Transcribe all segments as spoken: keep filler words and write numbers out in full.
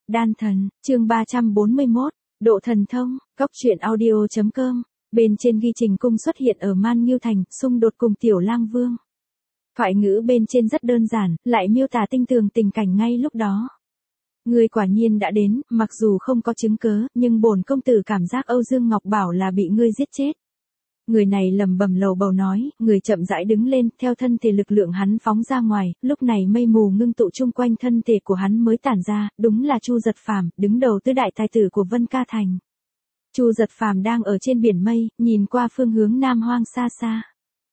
Đan thần, chương ba trăm bốn mươi mốt, độ thần thông, góc truyện audio chấm com. Bên trên ghi Trình Cung xuất hiện ở Man Ngưu Thành, xung đột cùng Tiểu Lang Vương. Thoại ngữ bên trên rất đơn giản, lại miêu tả tinh tường tình cảnh ngay lúc đó. Người quả nhiên đã đến, mặc dù không có chứng cớ, nhưng bổn công tử cảm giác Âu Dương Ngọc Bảo là bị ngươi giết chết. Người này lầm bầm lầu bầu nói, người chậm rãi đứng lên, theo thân thể lực lượng hắn phóng ra ngoài, lúc này mây mù ngưng tụ chung quanh thân thể của hắn mới tản ra, đúng là Chu Giật Phàm, đứng đầu tứ đại tài tử của Vân Ca Thành. Chu Giật Phàm đang ở trên biển mây, nhìn qua phương hướng Nam Hoang xa xa.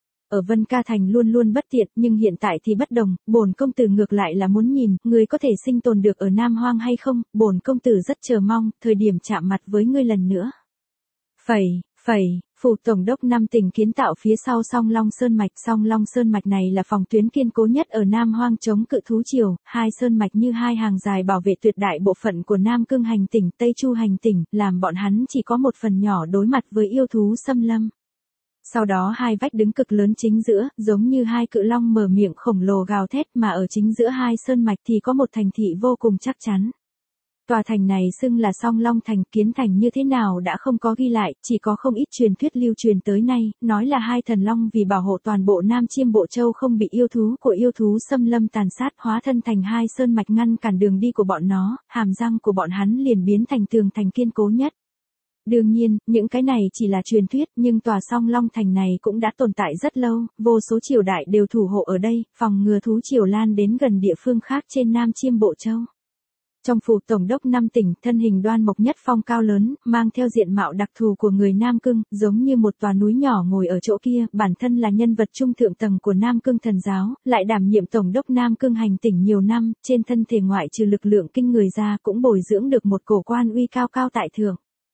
Ở Vân Ca Thành luôn luôn bất tiện, nhưng hiện tại thì bất đồng, bổn công tử ngược lại là muốn nhìn, người có thể sinh tồn được ở Nam Hoang hay không, bổn công tử rất chờ mong, thời điểm chạm mặt với ngươi lần nữa. Phẩy, phẩy, phủ tổng đốc năm tỉnh kiến tạo phía sau Song Long Sơn Mạch, Song Long Sơn Mạch này là phòng tuyến kiên cố nhất ở Nam Hoang chống cự thú triều, hai sơn mạch như hai hàng dài bảo vệ tuyệt đại bộ phận của Nam Cương hành tỉnh, Tây Chu hành tỉnh, làm bọn hắn chỉ có một phần nhỏ đối mặt với yêu thú xâm lâm. Sau đó hai vách đứng cực lớn chính giữa, giống như hai cự long mở miệng khổng lồ gào thét, mà ở chính giữa hai sơn mạch thì có một thành thị vô cùng chắc chắn. Tòa thành này xưng là Song Long Thành, kiến thành như thế nào đã không có ghi lại, chỉ có không ít truyền thuyết lưu truyền tới nay, nói là hai thần long vì bảo hộ toàn bộ Nam Chiêm Bộ Châu không bị yêu thú của yêu thú xâm lâm tàn sát, hóa thân thành hai sơn mạch ngăn cản đường đi của bọn nó, hàm răng của bọn hắn liền biến thành tường thành kiên cố nhất. Đương nhiên, những cái này chỉ là truyền thuyết, nhưng tòa Song Long Thành này cũng đã tồn tại rất lâu, vô số triều đại đều thủ hộ ở đây, phòng ngừa thú triều lan đến gần địa phương khác trên Nam Chiêm Bộ Châu. Trong phủ tổng đốc năm tỉnh, thân hình Đoan Mộc Nhất Phong cao lớn, mang theo diện mạo đặc thù của người Nam Cương, giống như một tòa núi nhỏ ngồi ở chỗ kia, bản thân là nhân vật trung thượng tầng của Nam Cương thần giáo, lại đảm nhiệm tổng đốc Nam Cương hành tỉnh nhiều năm, trên thân thể ngoại trừ lực lượng kinh người ra cũng bồi dưỡng được một cổ quan uy cao cao tại thượng.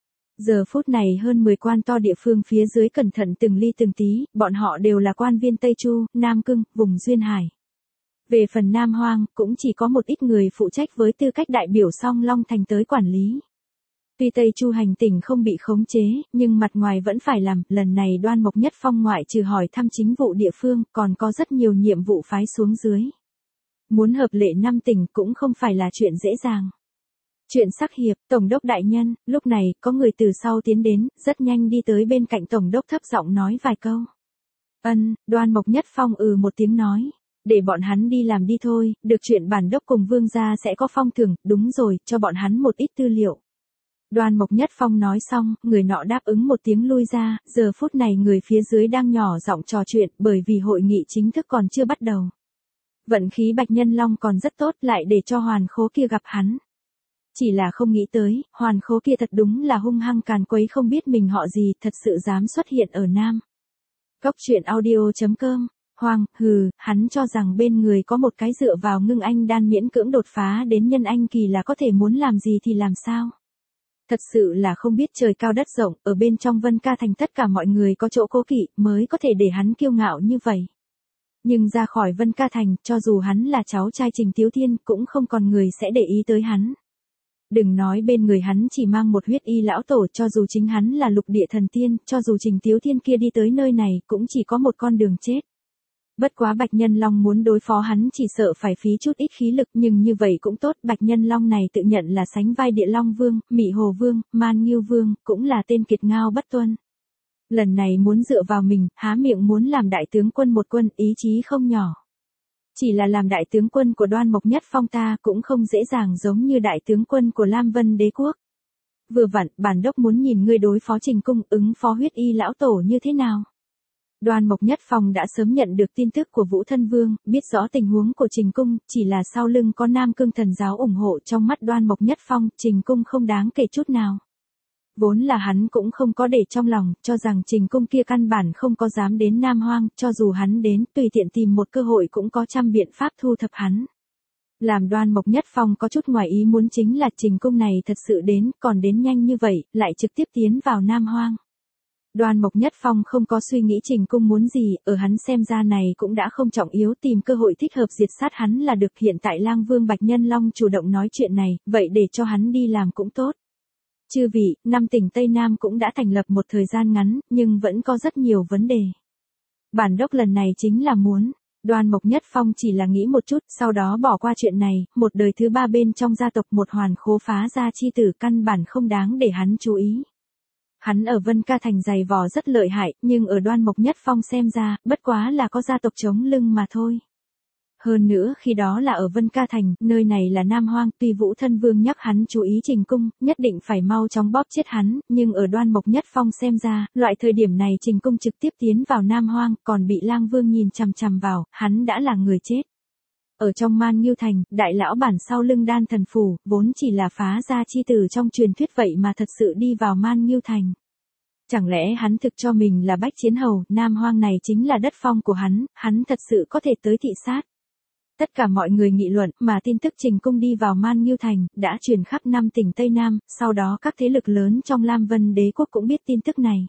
Giờ phút này hơn mười quan to địa phương phía dưới cẩn thận từng ly từng tí, bọn họ đều là quan viên Tây Chu, Nam Cương, vùng Duyên Hải. Về phần Nam Hoang, cũng chỉ có một ít người phụ trách với tư cách đại biểu Song Long Thành tới quản lý. Tuy Tây Chu hành tỉnh không bị khống chế, nhưng mặt ngoài vẫn phải làm, lần này Đoan Mộc Nhất Phong ngoại trừ hỏi thăm chính vụ địa phương, còn có rất nhiều nhiệm vụ phái xuống dưới. Muốn hợp lệ năm tỉnh cũng không phải là chuyện dễ dàng. Chuyện sắc hiệp, tổng đốc đại nhân, lúc này, có người từ sau tiến đến, rất nhanh đi tới bên cạnh tổng đốc thấp giọng nói vài câu. Ân, Đoan Mộc Nhất Phong ừ một tiếng nói. Để bọn hắn đi làm đi thôi, được chuyện bản đốc cùng vương gia sẽ có phong thưởng, đúng rồi, cho bọn hắn một ít tư liệu. Đoan Mộc Nhất Phong nói xong, người nọ đáp ứng một tiếng lui ra, giờ phút này người phía dưới đang nhỏ giọng trò chuyện, bởi vì hội nghị chính thức còn chưa bắt đầu. Vận khí Bạch Nhân Long còn rất tốt, lại để cho Hoàn Khố kia gặp hắn. Chỉ là không nghĩ tới, Hoàn Khố kia thật đúng là hung hăng càn quấy không biết mình họ gì, thật sự dám xuất hiện ở Nam. Góc truyện audio chấm com. Hoàng, hừ, hắn cho rằng bên người có một cái dựa vào ngưng anh đan miễn cưỡng đột phá đến nhân anh kỳ là có thể muốn làm gì thì làm sao. Thật sự là không biết trời cao đất rộng, ở bên trong Vân Ca Thành tất cả mọi người có chỗ cố kỵ mới có thể để hắn kiêu ngạo như vậy. Nhưng ra khỏi Vân Ca Thành, cho dù hắn là cháu trai Trình Tiếu Thiên, cũng không còn người sẽ để ý tới hắn. Đừng nói bên người hắn chỉ mang một huyết y lão tổ, cho dù chính hắn là lục địa thần tiên, cho dù Trình Tiếu Thiên kia đi tới nơi này, cũng chỉ có một con đường chết. Bất quá Bạch Nhân Long muốn đối phó hắn chỉ sợ phải phí chút ít khí lực, nhưng như vậy cũng tốt, Bạch Nhân Long này tự nhận là sánh vai Địa Long Vương, Mị Hồ Vương, Man Ngưu Vương, cũng là tên kiệt ngao bất tuân. Lần này muốn dựa vào mình, há miệng muốn làm đại tướng quân một quân, ý chí không nhỏ. Chỉ là làm đại tướng quân của Đoan Mộc Nhất Phong ta cũng không dễ dàng giống như đại tướng quân của Lam Vân Đế Quốc. Vừa vặn, bản đốc muốn nhìn ngươi đối phó Trình Cung, ứng phó huyết y lão tổ như thế nào. Đoan Mộc Nhất Phong đã sớm nhận được tin tức của Vũ Thân Vương, biết rõ tình huống của Trình Cung, chỉ là sau lưng có Nam Cương thần giáo ủng hộ, trong mắt Đoan Mộc Nhất Phong, Trình Cung không đáng kể chút nào. Vốn là hắn cũng không có để trong lòng, cho rằng Trình Cung kia căn bản không có dám đến Nam Hoang, cho dù hắn đến, tùy tiện tìm một cơ hội cũng có trăm biện pháp thu thập hắn. Làm Đoan Mộc Nhất Phong có chút ngoài ý muốn chính là Trình Cung này thật sự đến, còn đến nhanh như vậy, lại trực tiếp tiến vào Nam Hoang. Đoan Mộc Nhất Phong không có suy nghĩ Trình Cung muốn gì, ở hắn xem ra này cũng đã không trọng yếu, tìm cơ hội thích hợp diệt sát hắn là được. Hiện tại Lang Vương Bạch Nhân Long chủ động nói chuyện này, vậy để cho hắn đi làm cũng tốt. Chư vị, năm tỉnh Tây Nam cũng đã thành lập một thời gian ngắn, nhưng vẫn có rất nhiều vấn đề. Bản đốc lần này chính là muốn, Đoan Mộc Nhất Phong chỉ là nghĩ một chút, sau đó bỏ qua chuyện này, một đời thứ ba bên trong gia tộc một hoàn khố phá gia chi tử căn bản không đáng để hắn chú ý. Hắn ở Vân Ca Thành dày vò rất lợi hại, nhưng ở Đoan Mộc Nhất Phong xem ra, bất quá là có gia tộc chống lưng mà thôi. Hơn nữa khi đó là ở Vân Ca Thành, nơi này là Nam Hoang, tuy Vũ Thân Vương nhắc hắn chú ý Trình Cung, nhất định phải mau chóng bóp chết hắn, nhưng ở Đoan Mộc Nhất Phong xem ra, loại thời điểm này Trình Cung trực tiếp tiến vào Nam Hoang, còn bị Lang Vương nhìn chằm chằm vào, hắn đã là người chết. Ở trong Man Nghiêu Thành, đại lão bản sau lưng Đan Thần Phủ, vốn chỉ là phá gia chi tử trong truyền thuyết vậy mà thật sự đi vào Man Nghiêu Thành. Chẳng lẽ hắn thực cho mình là bách chiến hầu, Nam Hoang này chính là đất phong của hắn, hắn thật sự có thể tới thị sát. Tất cả mọi người nghị luận, mà tin tức Trình Cung đi vào Man Nghiêu Thành, đã truyền khắp năm tỉnh Tây Nam, sau đó các thế lực lớn trong Lam Vân Đế quốc cũng biết tin tức này.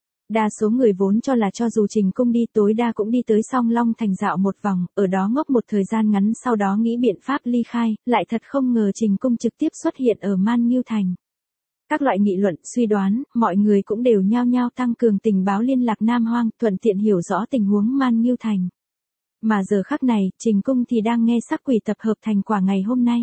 Đa số người vốn cho là cho dù Trình Cung đi tối đa cũng đi tới Song Long Thành dạo một vòng, ở đó ngốc một thời gian ngắn sau đó nghĩ biện pháp ly khai, lại thật không ngờ Trình Cung trực tiếp xuất hiện ở Man Nghiêu Thành. Các loại nghị luận, suy đoán, mọi người cũng đều nhao nhao tăng cường tình báo liên lạc Nam Hoang, thuận tiện hiểu rõ tình huống Man Nghiêu Thành. Mà giờ khắc này, Trình Cung thì đang nghe Sắc Quỷ tập hợp thành quả ngày hôm nay.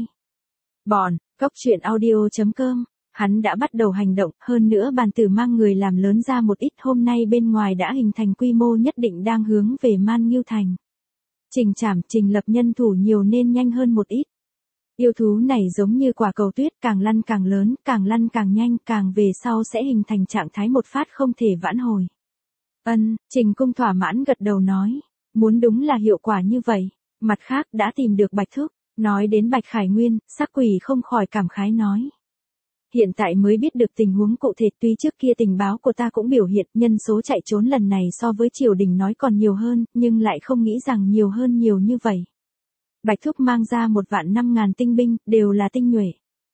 Bọn, cốc truyện audio chấm com, hắn đã bắt đầu hành động, hơn nữa bàn tử mang người làm lớn ra một ít, hôm nay bên ngoài đã hình thành quy mô nhất định đang hướng về Man Nghiêu Thành. Trình Trảm, Trình Lập nhân thủ nhiều nên nhanh hơn một ít. Yêu thú này giống như quả cầu tuyết, càng lăn càng lớn, càng lăn càng nhanh, càng về sau sẽ hình thành trạng thái một phát không thể vãn hồi. Ân, Trình Cung thỏa mãn gật đầu nói. Muốn đúng là hiệu quả như vậy. Mặt khác đã tìm được Bạch Thúc. Nói đến Bạch Khải Nguyên, Sắc Quỷ không khỏi cảm khái nói. Hiện tại mới biết được tình huống cụ thể, tuy trước kia tình báo của ta cũng biểu hiện nhân số chạy trốn lần này so với triều đình nói còn nhiều hơn, nhưng lại không nghĩ rằng nhiều hơn nhiều như vậy. Bạch Thúc mang ra một vạn năm ngàn tinh binh, đều là tinh nhuệ.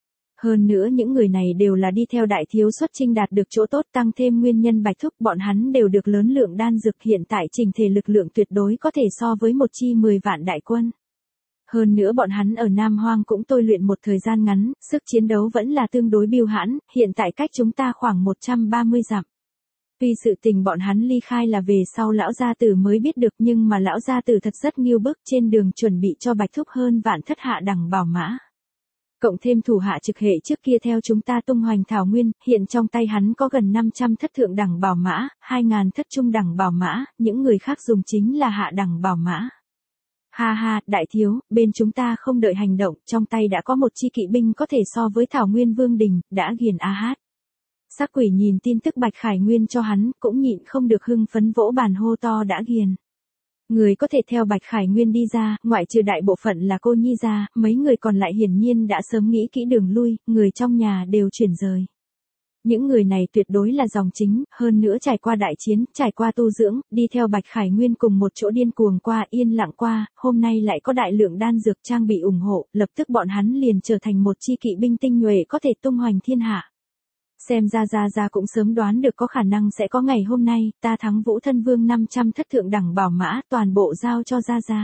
Hơn nữa những người này đều là đi theo đại thiếu xuất chinh đạt được chỗ tốt, tăng thêm nguyên nhân Bạch Thúc, bọn hắn đều được lớn lượng đan dược, hiện tại trình thể lực lượng tuyệt đối có thể so với một chi mười vạn đại quân. Hơn nữa bọn hắn ở Nam Hoang cũng tôi luyện một thời gian ngắn, sức chiến đấu vẫn là tương đối biêu hãn, hiện tại cách chúng ta khoảng một trăm ba mươi dặm. Tuy sự tình bọn hắn ly khai là về sau lão gia tử mới biết được, nhưng mà lão gia tử thật rất nghiêu bức, trên đường chuẩn bị cho Bạch Thúc hơn vạn thất hạ đẳng bảo mã. Cộng thêm thủ hạ trực hệ trước kia theo chúng ta tung hoành thảo nguyên, hiện trong tay hắn có gần năm trăm thất thượng đẳng bảo mã, hai ngàn thất trung đẳng bảo mã, những người khác dùng chính là hạ đẳng bảo mã. Ha ha, đại thiếu, bên chúng ta không đợi hành động, trong tay đã có một chi kỵ binh có thể so với thảo nguyên vương đình, đã ghiền a hát. Sắc Quỷ nhìn tin tức Bạch Khải Nguyên cho hắn, cũng nhịn không được hưng phấn vỗ bàn hô to đã ghiền. Người có thể theo Bạch Khải Nguyên đi ra, ngoại trừ đại bộ phận là cô nhi ra, mấy người còn lại hiển nhiên đã sớm nghĩ kỹ đường lui, người trong nhà đều chuyển rời. Những người này tuyệt đối là dòng chính, hơn nữa trải qua đại chiến, trải qua tu dưỡng, đi theo Bạch Khải Nguyên cùng một chỗ điên cuồng qua, yên lặng qua, hôm nay lại có đại lượng đan dược trang bị ủng hộ, lập tức bọn hắn liền trở thành một chi kỵ binh tinh nhuệ có thể tung hoành thiên hạ. Xem ra Gia Gia cũng sớm đoán được có khả năng sẽ có ngày hôm nay, ta thắng Vũ Thân Vương năm trăm thất thượng đẳng bảo mã, toàn bộ giao cho Gia Gia.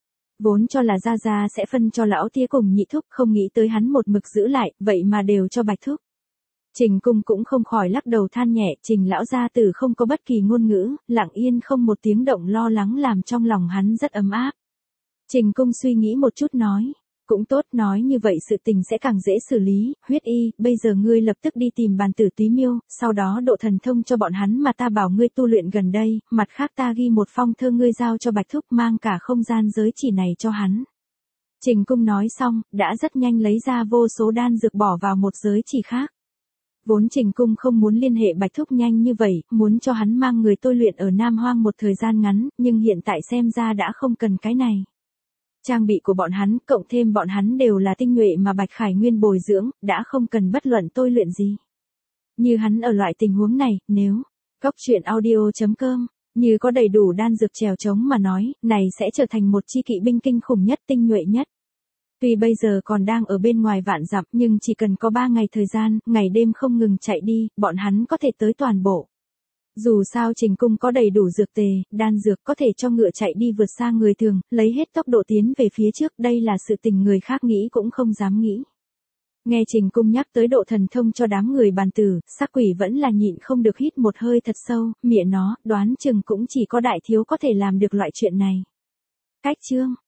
Vốn cho là Gia Gia sẽ phân cho lão tía cùng nhị thúc, không nghĩ tới hắn một mực giữ lại, vậy mà đều cho Bạch Thúc. Trình Cung cũng không khỏi lắc đầu than nhẹ, Trình lão gia tử không có bất kỳ ngôn ngữ, lặng yên không một tiếng động lo lắng làm trong lòng hắn rất ấm áp. Trình Cung suy nghĩ một chút nói. Cũng tốt, nói như vậy sự tình sẽ càng dễ xử lý, Huyết Y, bây giờ ngươi lập tức đi tìm bàn tử Túy Miêu, sau đó độ thần thông cho bọn hắn mà ta bảo ngươi tu luyện gần đây, mặt khác ta ghi một phong thơ ngươi giao cho Bạch Thúc mang cả không gian giới chỉ này cho hắn. Trình Cung nói xong, đã rất nhanh lấy ra vô số đan dược bỏ vào một giới chỉ khác. Vốn Trình Cung không muốn liên hệ Bạch Thúc nhanh như vậy, muốn cho hắn mang người tôi luyện ở Nam Hoang một thời gian ngắn, nhưng hiện tại xem ra đã không cần cái này. Trang bị của bọn hắn, cộng thêm bọn hắn đều là tinh nhuệ mà Bạch Khải Nguyên bồi dưỡng, đã không cần bất luận tôi luyện gì. Như hắn ở loại tình huống này, nếu, cốc truyện audio chấm com, như có đầy đủ đan dược trèo trống mà nói, này sẽ trở thành một chi kỵ binh kinh khủng nhất, tinh nhuệ nhất. Tuy bây giờ còn đang ở bên ngoài vạn dặm, nhưng chỉ cần có ba ngày thời gian, ngày đêm không ngừng chạy đi, bọn hắn có thể tới toàn bộ. Dù sao Trình Cung có đầy đủ dược tề, đan dược có thể cho ngựa chạy đi vượt xa người thường, lấy hết tốc độ tiến về phía trước, đây là sự tình người khác nghĩ cũng không dám nghĩ. Nghe Trình Cung nhắc tới độ thần thông cho đám người bàn tử, Sắc Quỷ vẫn là nhịn không được hít một hơi thật sâu, mẹ nó, đoán chừng cũng chỉ có đại thiếu có thể làm được loại chuyện này. Cách chương